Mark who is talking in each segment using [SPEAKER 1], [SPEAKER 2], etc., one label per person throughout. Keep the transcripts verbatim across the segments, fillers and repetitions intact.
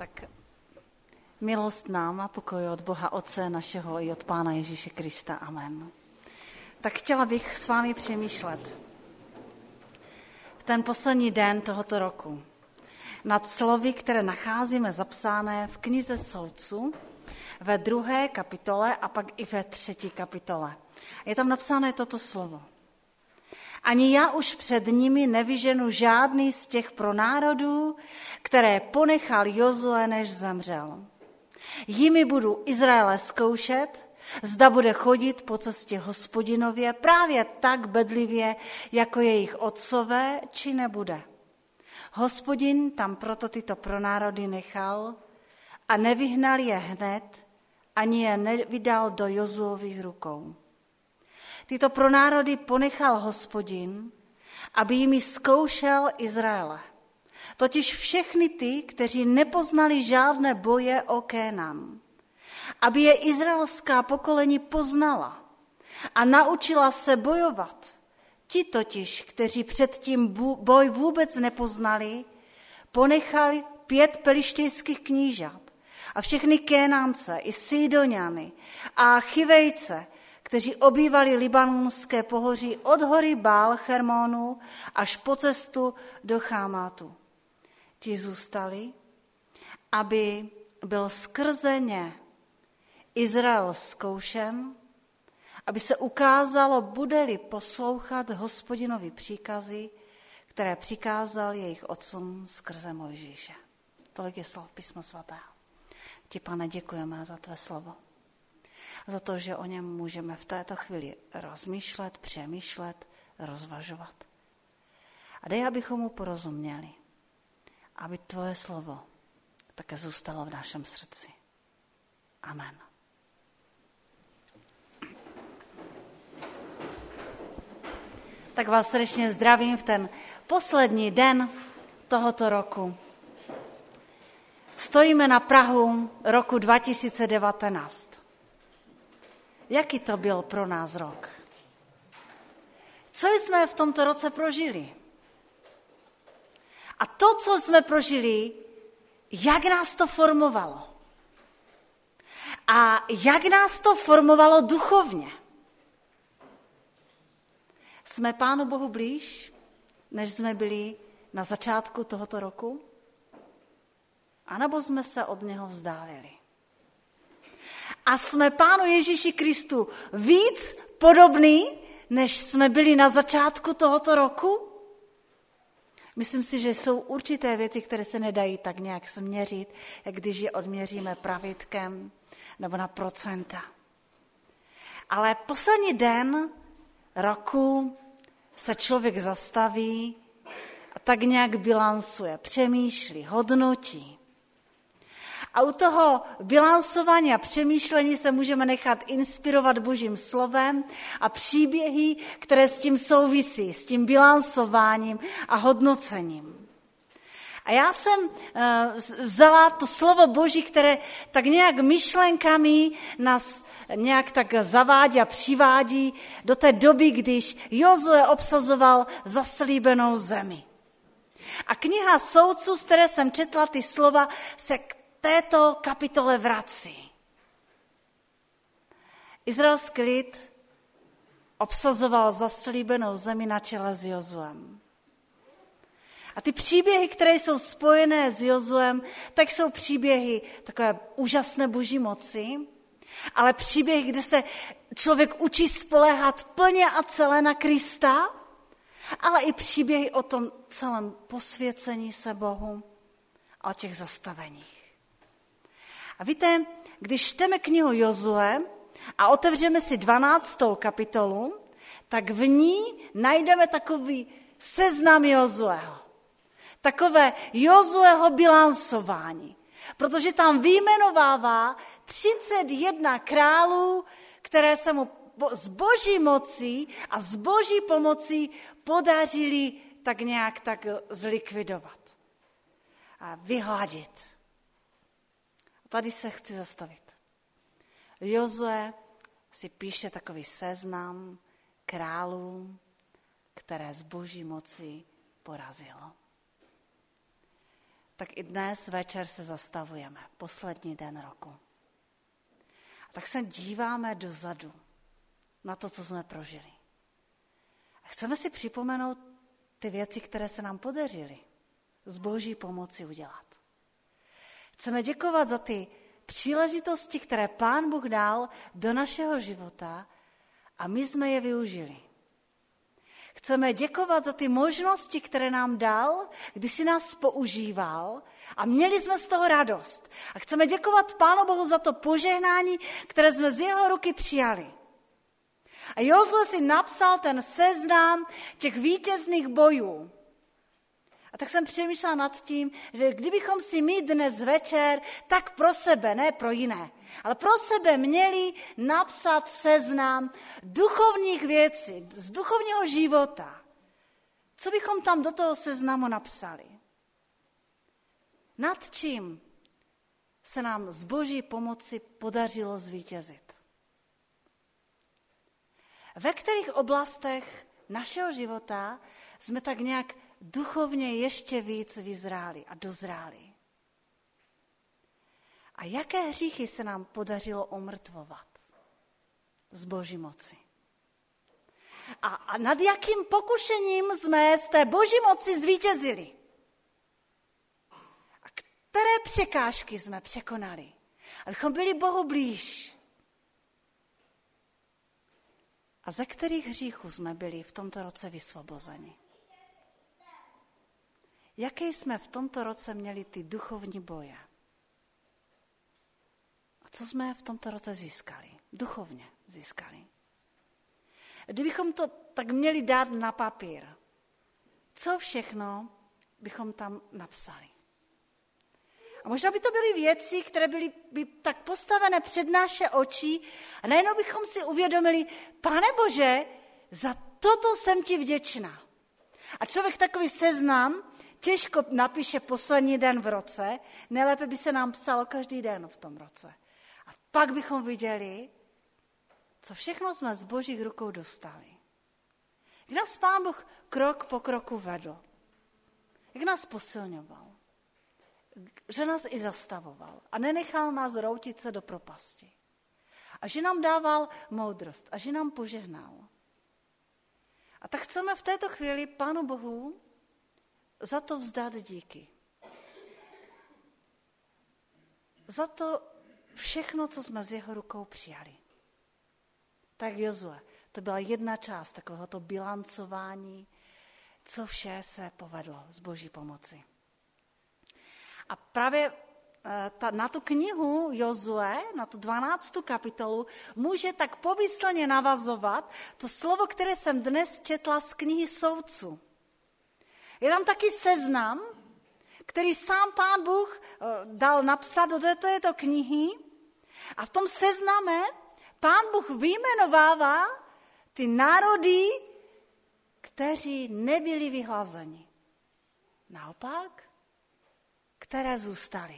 [SPEAKER 1] Tak milost nám a pokoj od Boha Otce našeho i od Pána Ježíše Krista. Amen. Tak chtěla bych s vámi přemýšlet v ten poslední den tohoto roku nad slovy, které nacházíme zapsané v knize Soudců ve druhé kapitole a pak i ve třetí kapitole. Je tam napsané toto slovo. Ani já už před nimi nevyženu žádný z těch pronárodů, které ponechal Jozue, než zemřel. Jimi budu Izraele zkoušet, zda bude chodit po cestě Hospodinově právě tak bedlivě, jako jejich otcové, či nebude. Hospodin tam proto tyto pronárody nechal a nevyhnal je hned, ani je nevydal do Jozuových rukou. Tyto pronárody ponechal Hospodin, aby jimi zkoušel Izraele. Totiž všechny ty, kteří nepoznali žádné boje o Kénan. Aby je izraelská pokolení poznala a naučila se bojovat. Ti totiž, kteří předtím boj vůbec nepoznali, ponechali pět pelištejských knížat a všechny Kénance i Sidoniany a Chivejce, kteří obývali libanonské pohoří od hory Bál Hermonu až po cestu do Chámátu. Ti zůstali, aby byl skrze ně Izrael zkoušen, aby se ukázalo, bude-li poslouchat Hospodinovi příkazy, které přikázal jejich otcům skrze Mojžíše. Tolik je slov písma svatého. Ti, Pane, děkujeme za tvé slovo. Za to, že o něm můžeme v této chvíli rozmýšlet, přemýšlet, rozvažovat. A dej, abychom mu porozuměli. Aby tvoje slovo také zůstalo v našem srdci. Amen. Tak vás srdečně zdravím v ten poslední den tohoto roku. Stojíme na prahu roku dva tisíce devatenáct. Jaký to byl pro nás rok? Co jsme v tomto roce prožili? A to, co jsme prožili, jak nás to formovalo? A jak nás to formovalo duchovně? Jsme Pánu Bohu blíž, než jsme byli na začátku tohoto roku? A nebo jsme se od něho vzdálili? A jsme Pánu Ježíši Kristu víc podobný, než jsme byli na začátku tohoto roku? Myslím si, že jsou určité věci, které se nedají tak nějak změřit, jak když je odměříme pravítkem nebo na procenta. Ale poslední den roku se člověk zastaví a tak nějak bilancuje, přemýšlí, hodnotí. A u toho bilancování a přemýšlení se můžeme nechat inspirovat Božím slovem a příběhy, které s tím souvisí, s tím bilancováním a hodnocením. A já jsem vzala to slovo Boží, které tak nějak myšlenkami nás nějak tak zavádí a přivádí do té doby, když Jozue obsazoval zaslíbenou zemi. A kniha Soudců, z které jsem četla ty slova, se k této kapitole vrací. Izraelský lid obsazoval zaslíbenou zemi na čele s Jozuem. A ty příběhy, které jsou spojené s Jozuem, tak jsou příběhy takové úžasné Boží moci, ale příběhy, kde se člověk učí spoléhat plně a celé na Krista, ale i příběhy o tom celém posvěcení se Bohu a o těch zastaveních. A víte, když čteme knihu Jozue a otevřeme si dvanáctou kapitolu, tak v ní najdeme takový seznam Jozueho. Takové Jozueho bilancování. Protože tam vyjmenovává třicet jedna králů, které se mu z Boží mocí a z Boží pomocí podařili tak nějak tak zlikvidovat a vyhladit. Tady se chci zastavit. Jozue si píše takový seznam králů, které z Boží moci porazilo. tak i dnes večer se zastavujeme, poslední den roku. A tak se díváme dozadu na to, co jsme prožili. A chceme si připomenout ty věci, které se nám podařily z Boží pomoci udělat. Chceme děkovat za ty příležitosti, které Pán Bůh dal do našeho života a my jsme je využili. Chceme děkovat za ty možnosti, které nám dal, kdy si nás používal a měli jsme z toho radost. A chceme děkovat Pánu Bohu za to požehnání, které jsme z jeho ruky přijali. A Jozue si napsal ten seznam těch vítězných bojů. A tak jsem přemýšlela nad tím, že kdybychom si my dnes večer, tak pro sebe, ne pro jiné, ale pro sebe měli napsat seznam duchovních věcí, z duchovního života. Co bychom tam do toho seznamu napsali? Nad čím se nám z Boží pomoci podařilo zvítězit? Ve kterých oblastech našeho života jsme tak nějak duchovně ještě víc vyzráli a dozráli? A jaké hříchy se nám podařilo omrtvovat z Boží moci? A, a nad jakým pokušením jsme z té Boží moci zvítězili? A které překážky jsme překonali, abychom byli Bohu blíž? A ze kterých hříchů jsme byli v tomto roce vysvobozeni? Jaké jsme v tomto roce měli ty duchovní boje? A co jsme v tomto roce získali? Duchovně získali. Kdybychom to tak měli dát na papír, co všechno bychom tam napsali? A možná by to byly věci, které byly by tak postavené před naše oči a najednou bychom si uvědomili, Pane Bože, za toto jsem ti vděčná. A člověk takový seznam těžko napíše poslední den v roce, nejlépe by se nám psalo každý den v tom roce. A pak bychom viděli, co všechno jsme z Božích rukou dostali. Jak nás Pán Bůh krok po kroku vedl. Jak nás posilňoval. Že nás i zastavoval a nenechal nás routit se do propasti. A že nám dával moudrost a že nám požehnal. A tak chceme v této chvíli Pánu Bohu za to vzdát díky. Za to všechno, co jsme z jeho rukou přijali. Tak Jozue, to byla jedna část takovéhoto bilancování, co vše se povedlo z Boží pomoci. A právě ta, na tu knihu Jozue, na tu dvanáctou kapitolu, může tak pomyslně navazovat to slovo, které jsem dnes četla z knihy Soudců. Je tam taky seznam, který sám Pán Bůh dal napsat do této knihy a v tom sezname Pán Bůh vyjmenovává ty národy, kteří nebyli vyhlazeni. Naopak, které zůstaly.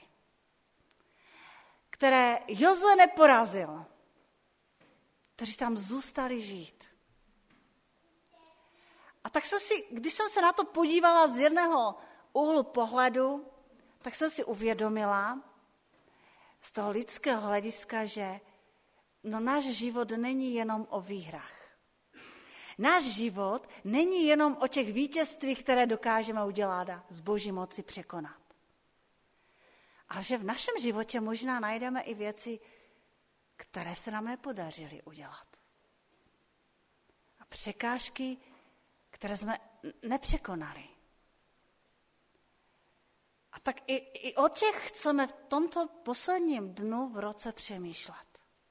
[SPEAKER 1] Které Jozue neporazil. Kteří tam zůstali žít. A tak jsem si, když jsem se na to podívala z jedného úhlu pohledu, tak jsem si uvědomila z toho lidského hlediska, že no, náš život není jenom o výhrách. Náš život není jenom o těch vítězstvích, které dokážeme udělat a z Boží moci překonat. Ale že v našem životě možná najdeme i věci, které se nám nepodařily udělat. A překážky, které jsme nepřekonali. A tak i, i o těch chceme v tomto posledním dnu v roce přemýšlet.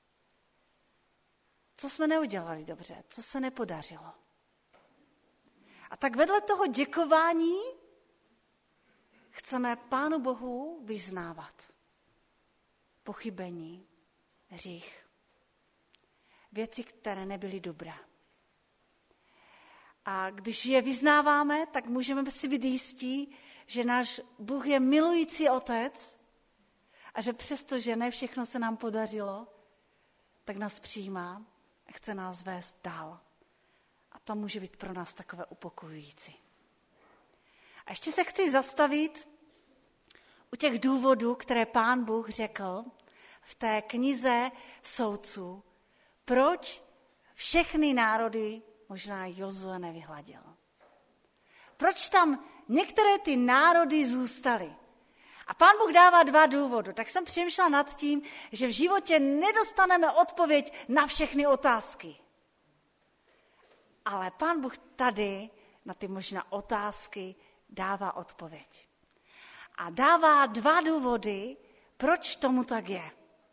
[SPEAKER 1] Co jsme neudělali dobře, co se nepodařilo. A tak vedle toho děkování chceme Pánu Bohu vyznávat pochybení, hřích, věci, které nebyly dobré. A když je vyznáváme, tak můžeme si být jistí, že náš Bůh je milující otec a že přesto, že ne všechno se nám podařilo, tak nás přijímá a chce nás vést dál. A to může být pro nás takové upokojující. A ještě se chci zastavit u těch důvodů, které Pán Bůh řekl v té knize Soudců, proč všechny národy možná Jozue nevyhladil. Proč tam některé ty národy zůstaly? A Pán Bůh dává dva důvody. Tak jsem přemýšlela nad tím, že v životě nedostaneme odpověď na všechny otázky. Ale Pán Bůh tady na ty možná otázky dává odpověď. A dává dva důvody, proč tomu tak je.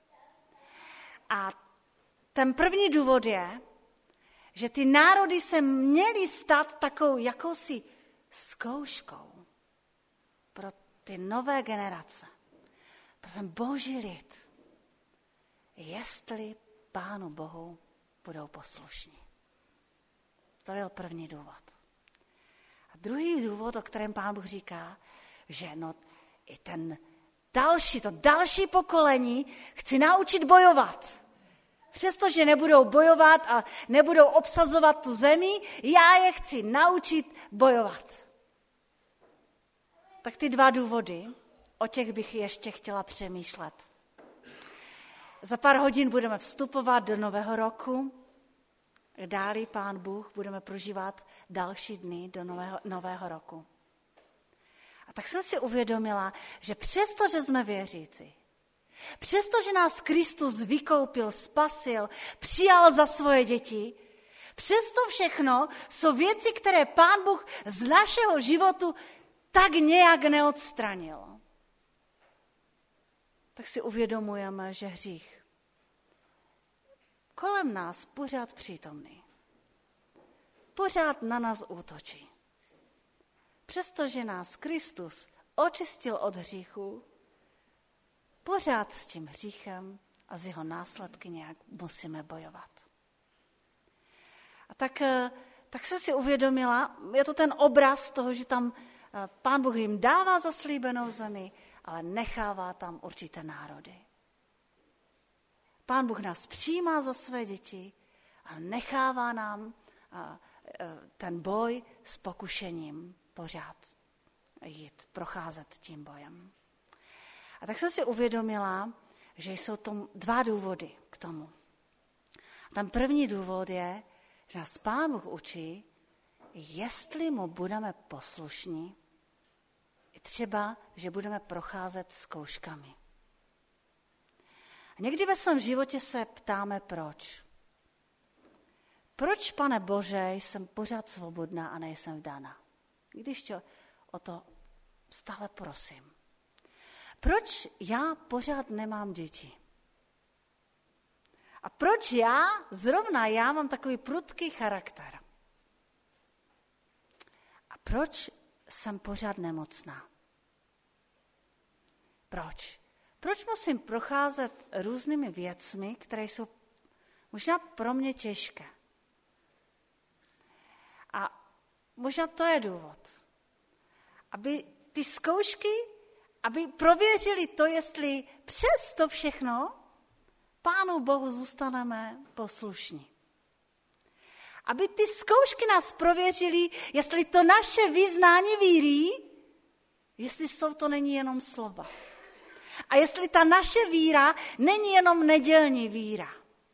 [SPEAKER 1] A ten první důvod je, že ty národy se měly stát takovou jakousi zkouškou pro ty nové generace, pro ten boží lid, jestli Pánu Bohu budou poslušní. To byl první důvod. A druhý důvod, o kterém Pán Bůh říká, že no, i ten další, to další pokolení chci naučit bojovat. Přestože nebudou bojovat a nebudou obsazovat tu zemi, já je chci naučit bojovat. Tak ty dva důvody, o těch bych ještě chtěla přemýšlet. Za pár hodin budeme vstupovat do nového roku. Dále Pán Bůh budeme prožívat další dny do nového, nového roku. A tak jsem si uvědomila, že přesto, že jsme věřící, přestože nás Kristus vykoupil, spasil, přijal za svoje děti, přesto všechno jsou věci, které Pán Bůh z našeho životu tak nějak neodstranil. Tak si uvědomujeme, že hřích kolem nás pořád přítomný. Pořád na nás útočí. Přestože nás Kristus očistil od hříchu, pořád s tím hříchem a s jeho následky nějak musíme bojovat. A tak, tak jsem si uvědomila, je to ten obraz toho, že tam Pán Bůh jim dává zaslíbenou zemi, ale nechává tam určité národy. Pán Bůh nás přijímá za své děti, ale nechává nám ten boj s pokušením pořád jít, procházet tím bojem. A tak jsem si uvědomila, že jsou to dva důvody k tomu. Ten první důvod je, že nás Pán Bůh učí, jestli mu budeme poslušní, i třeba, že budeme procházet zkouškami. A někdy ve svém životě se ptáme, proč. Proč, Pane Bože, jsem pořád svobodná a nejsem vdána? Když tě o to stále prosím. Proč já pořád nemám děti? A proč já, zrovna já, mám takový prudký charakter? A proč jsem pořád nemocná? Proč? Proč musím procházet různými věcmi, které jsou možná pro mě těžké? A možná to je důvod. Aby ty zkoušky, aby prověřili to, jestli přes to všechno Pánu Bohu zůstaneme poslušní. Aby ty zkoušky nás prověřili, jestli to naše vyznání víry, jestli jsou to není jenom slova. A jestli ta naše víra není jenom nedělní víra.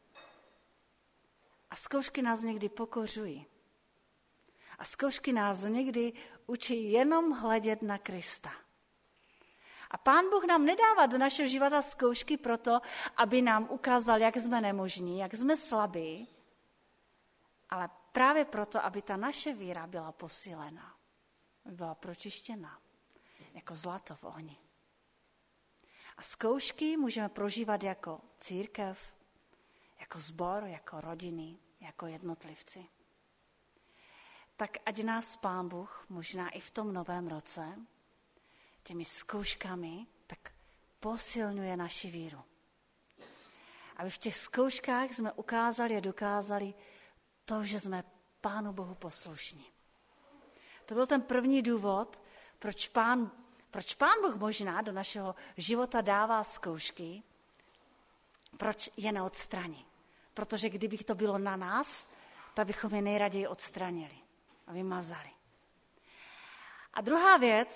[SPEAKER 1] A zkoušky nás někdy pokořují. A zkoušky nás někdy učí jenom hledět na Krista. A Pán Bůh nám nedává do našeho života zkoušky proto, aby nám ukázal, jak jsme nemožní, jak jsme slabí, ale právě proto, aby ta naše víra byla posílena, aby byla pročištěna, jako zlato v ohni. A zkoušky můžeme prožívat jako církev, jako sbor, jako rodiny, jako jednotlivci. Tak ať nás Pán Bůh možná i v tom novém roce těmi zkouškami tak posilňuje naši víru. Aby v těch zkouškách jsme ukázali a dokázali to, že jsme Pánu Bohu poslušní. To byl ten první důvod, proč Pán, proč Pán Bůh možná do našeho života dává zkoušky, proč je neodstraní. Protože kdyby to bylo na nás, tak bychom je nejraději odstranili a vymazali. A druhá věc,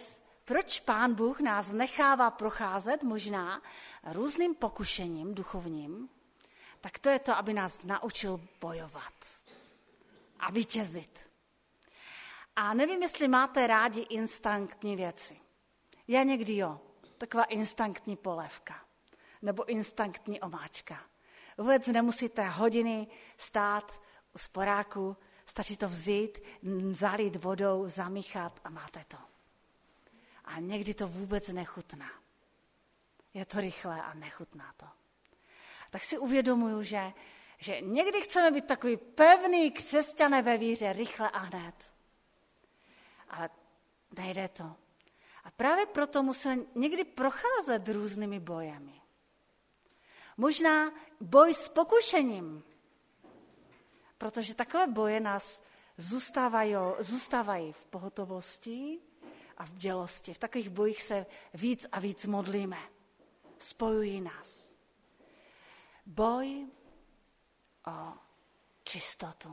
[SPEAKER 1] proč Pán Bůh nás nechává procházet možná různým pokušením duchovním, tak to je to, aby nás naučil bojovat a vítězit. A nevím, jestli máte rádi instantní věci. Já někdy jo, taková instantní polévka nebo instantní omáčka. Vůbec nemusíte hodiny stát u sporáku, stačí to vzít, zalít vodou, zamíchat a máte to. A někdy to vůbec nechutná. Je to rychlé a nechutná to. Tak si uvědomuju, že, že někdy chceme být takový pevný křesťané ve víře, rychle a hned. Ale nejde to. A právě proto musíme někdy procházet různými bojemi. Možná boj s pokušením, protože takové boje nás zůstávají, zůstávají v pohotovosti a v bdělosti. V takových bojích se víc a víc modlíme. Spojují nás. Boj o čistotu.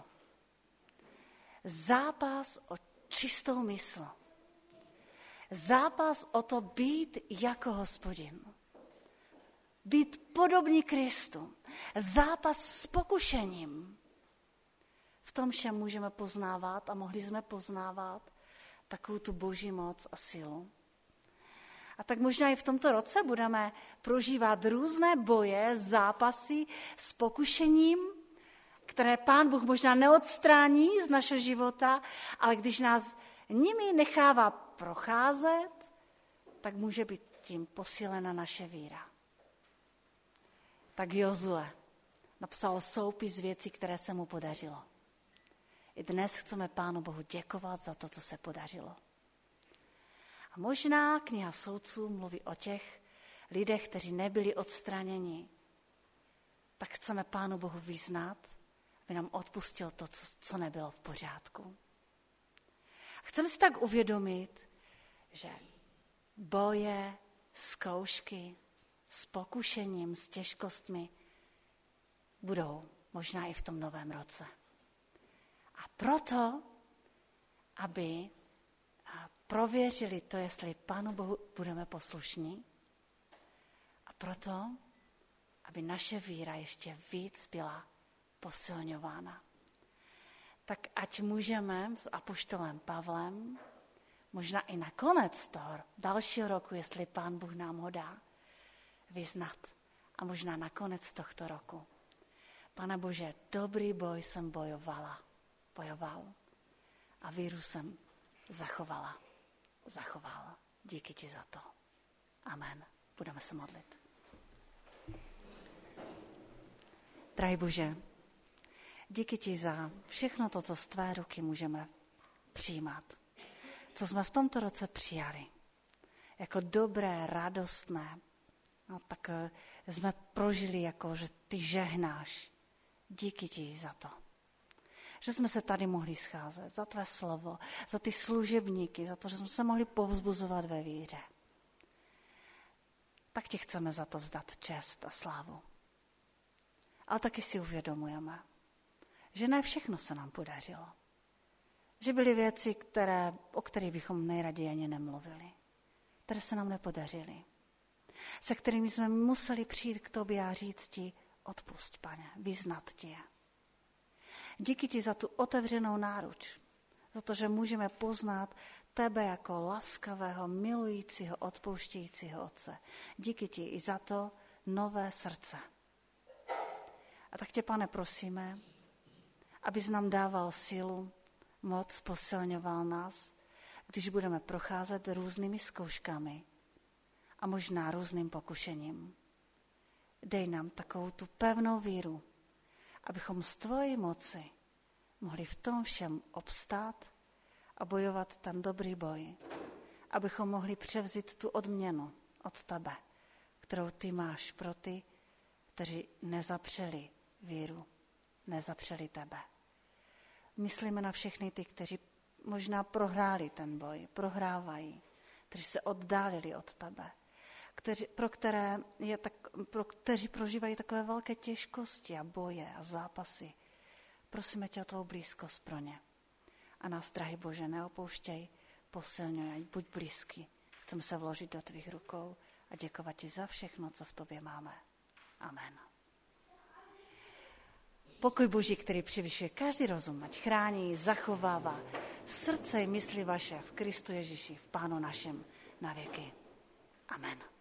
[SPEAKER 1] Zápas o čistou mysl. Zápas o to být jako Hospodin. Být podobný Kristu. Zápas s pokušením. V tom všem můžeme poznávat a mohli jsme poznávat takovou tu boží moc a sílu. A tak možná i v tomto roce budeme prožívat různé boje, zápasy s pokušením, které Pán Bůh možná neodstrání z našeho života, ale když nás nimi nechává procházet, tak může být tím posílena naše víra. Tak Jozue napsal soupis věcí, které se mu podařilo. I dnes chceme Pánu Bohu děkovat za to, co se podařilo. A možná kniha soudců mluví o těch lidech, kteří nebyli odstraněni. Tak chceme Pánu Bohu vyznat, aby nám odpustil to, co, co nebylo v pořádku. A chceme si tak uvědomit, že boje, zkoušky, s pokušením, s těžkostmi budou možná i v tom novém roce. A proto, aby prověřili to, jestli Pánu Bohu budeme poslušní, a proto, aby naše víra ještě víc byla posilňována. Tak ať můžeme s apoštolem Pavlem, možná i na konec toho dalšího roku, jestli Pán Bůh nám ho dá, vyznat. A možná na konec tohto roku. Pane Bože, dobrý boj jsem bojovala, bojoval a víru jsem zachovala, zachoval. Díky ti za to. Amen. Budeme se modlit. Drahý Bože, díky ti za všechno to, co z tvé ruky můžeme přijímat. Co jsme v tomto roce přijali. Jako dobré, radostné. No, tak jsme prožili, jako, že ty žehnáš. Díky ti za to. Že jsme se tady mohli scházet. Za tvé slovo, za ty služebníky, za to, že jsme se mohli povzbuzovat ve víře. Tak ti chceme za to vzdat čest a slávu. Ale taky si uvědomujeme, že ne všechno se nám podařilo. Že byly věci, které, o kterých bychom nejraději ani nemluvili. Které se nám nepodařily. Se kterými jsme museli přijít k tobě a říct ti, odpusť, Pane, vyznat ti je. Díky ti za tu otevřenou náruč, za to, že můžeme poznat tebe jako laskavého, milujícího, odpouštějícího Otce. Díky ti i za to nové srdce. A tak tě, Pane, prosíme, abys nám dával sílu, moc, posilňoval nás, když budeme procházet různými zkouškami a možná různým pokušením. Dej nám takovou tu pevnou víru, abychom z tvojí moci mohli v tom všem obstát a bojovat ten dobrý boj. Abychom mohli převzít tu odměnu od tebe, kterou ty máš pro ty, kteří nezapřeli víru, nezapřeli tebe. Myslíme na všechny ty, kteří možná prohráli ten boj, prohrávají, kteří se oddálili od tebe, kteří, pro které je tak, pro kteří prožívají takové velké těžkosti a boje a zápasy. Prosíme tě o tvou blízkost pro ně. A nás, drahý Bože, neopouštěj, posilňuj, buď blízký chceme se vložit do tvých rukou a děkovat ti za všechno, co v tobě máme. Amen. Pokoj Boží, který převyšuje každý rozum, ať chrání, zachovává srdce i mysli vaše v Kristu Ježíši, v Pánu našem na věky. Amen.